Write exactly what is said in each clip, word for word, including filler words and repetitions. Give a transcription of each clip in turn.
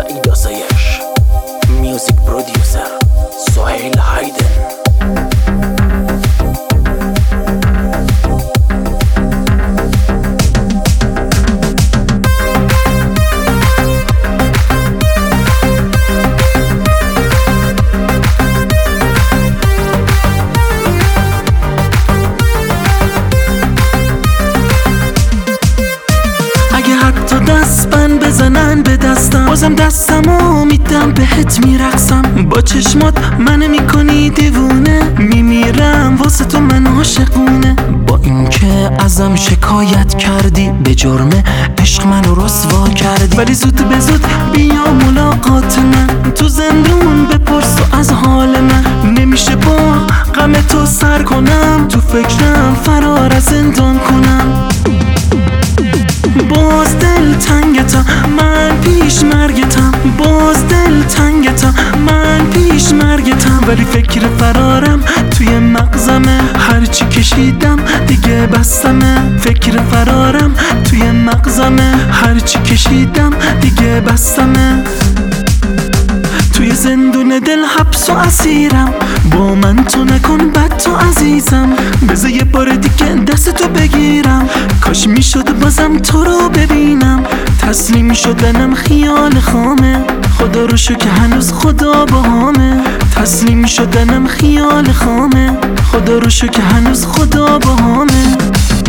سعید آسایش، میوزیک پرودیوسر سهیل هایدن. دستبند بزنن به دستم، بازم دستمو میدم بهت میرقصم. با چشمات منو میکنی دیوونه، میمیرم واسه تو من عاشقونه. با اینکه ازم شکایت کردی به جرم عشق منو رسوا کردی، ولی زود به زود بیا ملاقات من. تو زندون بپرس و از حال من، نمیشه با غم تو سر کنم. تو فکرم فرار از زندان کنم. باز دل تنگتم من پیش مرگتم، باز دل تنگتم من پیش مرگتم. ولی فکر فرارم توی مغزمه، هرچی کشیدم دیگه بستمه. فکر فرارم توی مغزمه، هرچی کشیدم دیگه بستمه. توی زندون دل حبس و اسیرم، با من تو نکن بد تو عزیزم. بذار یه بار دیگه دست تو بگیرم، کاش میشد بازم تو رو ببینم. تسلیم شدنم خیال خامه، خدا رو شکر هنوز خدا باهامه. تسلیم شدنم خیال خامه، خدا رو شکر هنوز خدا باهامه.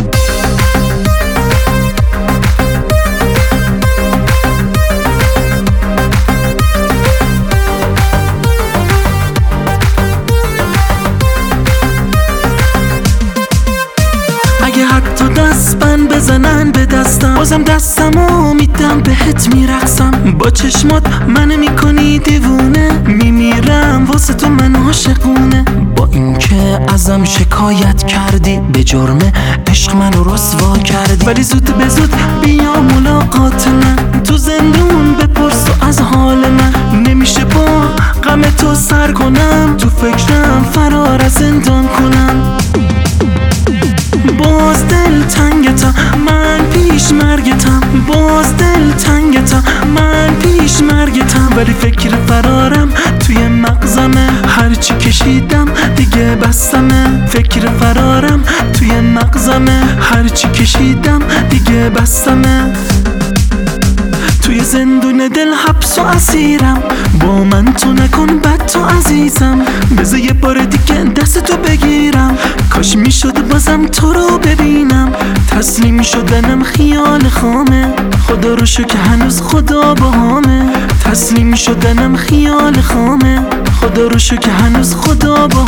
حتی دستبند بزنن به دستم، بازم دستمو میدم بهت میرقصم. با چشمات منو میکنی دیوونه، میمیرم واسه تو من عاشقونه. با اینکه ازم شکایت کردی به جرم عشق منو رسوا کردی، ولی زود به زود بیا ملاقات من. تو زندون بپرس و از حال من، نمیشه با غم تو سر کنم. تو فکرم فرار از زندان کنم. باز دل تنگتم من پیش مرگتم، باز دل تنگتم من پیش مرگتم. ولی فکر فرارم توی مغزمه، هرچی کشیدم دیگه بستمه. فکر فرارم توی مغزمه، هرچی کشیدم دیگه بستمه. توی زندون دل حبس و اسیرم، با من تو نکن بد تو عزیزم. بذار یه بار دیگه دست تو بگیرم، کاش میشد بازم تو رو ببینم. تسلیم شدنم خیال خامه، خدا رو شکر هنوز خدا باهامه. تسلیم شدنم خیال خامه، خدا رو شکر هنوز خدا باهامه.